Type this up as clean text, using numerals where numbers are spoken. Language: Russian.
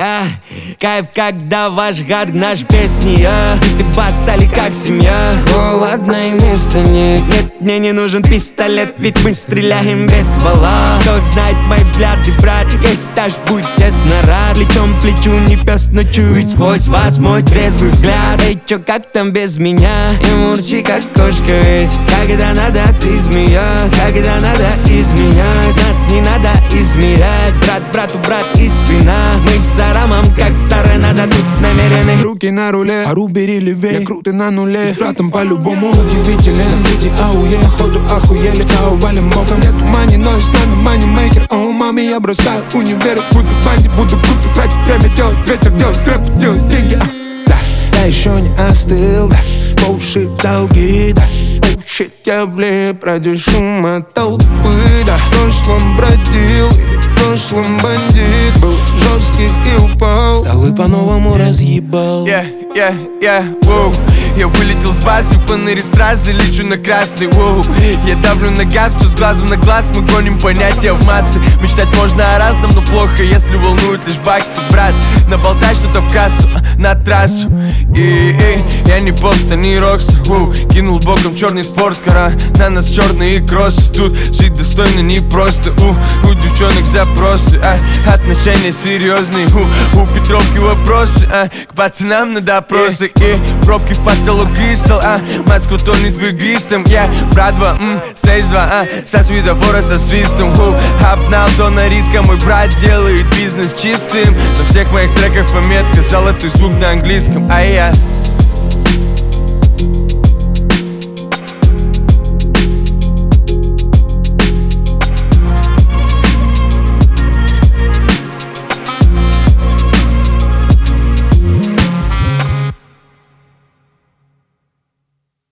Кайф, когда ваш гад наш песни, и ты бас стали как семья. Ладно, и места нет. Нет, мне не нужен пистолет, ведь мы стреляем без ствола. Кто знает мои взгляды, брат, если даже будь тесно рад. Плечом к плечу, не пес, но чует сквозь вас мой трезвый взгляд. Эй, чё, как там без меня? И мурчи, как кошка, ведь когда надо, ты змея. Когда надо изменять, нас не надо измерять. Брат брату брат и спина. Мы с Арамом как торнадо тут намерены. Руки на руле, ару бери левей. Я крутый на нуле, с братом по-любому удивителен. Дети ауе, ходу охуели. Цау валим боком, нету мани, но и с нами манимейкер. О, маме, я бросаю универ. Буду банди, буду круто тратить время. Делать ветер, делать рэп, делать деньги. Да, я еще не остыл, да. Поуши в долги, да. Shit, я влип ради шума толпы, да. В прошлом бродил, в прошлом бандит. Был жестких и упал, стал и по-новому разъебал. Воу. Я вылетел с базы, фонари сразу лечу на красный, воу. Я давлю на газ, все с глазу на глаз. Мы гоним понятия в массы. Мечтать можно о разном, но плохо, если волнуют лишь баксы. Брат, наболтай что-то в кассу, на трассу. Я не попста, не рокстер, воу. Кинул боком черный спорткар, на нас черные кроссы. Тут жить достойно непросто, у девчонок запросы, отношения серьезные, у Петровки вопросы, к пацанам на допросы. И пробки в потолок кристалл, Москва тонет в игристом. Я братва, стейдж 2, со светофора со свистом. Обнал, зона риска, мой брат делает бизнес чистым. На всех моих треках пометка, золотой звук на английском, я